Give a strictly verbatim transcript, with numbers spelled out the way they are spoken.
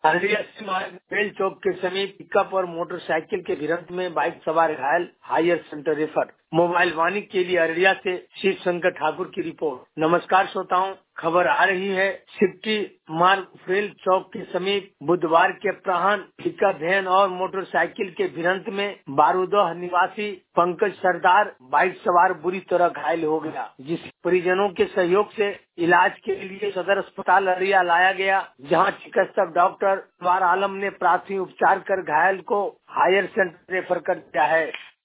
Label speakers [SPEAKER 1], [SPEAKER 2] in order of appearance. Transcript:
[SPEAKER 1] अररिया से बेल चौक के समीप पिकअप और मोटरसाइकिल के भिड़ंत में बाइक सवार घायल, हायर सेंटर रेफर। मोबाइल वाणी के लिए अररिया से शिव शंकर ठाकुर की रिपोर्ट। नमस्कार श्रोताओं, खबर आ रही है सिटी मार्ग बेल चौक के समीप बुधवार के अपराह्न पिकअप वैन और मोटरसाइकिल के भिड़ंत में बारूदह निवासी पंकज सरदार बाइक सवार बुरी तरह घायल हो गया, जिस परिजनों के सहयोग से इलाज के लिए सदर अस्पताल अररिया लाया गया, जहां चिकित्सक डॉक्टर अनवर आलम ने प्राथमिक उपचार कर घायल को हायर सेंटर रेफर कर दिया है।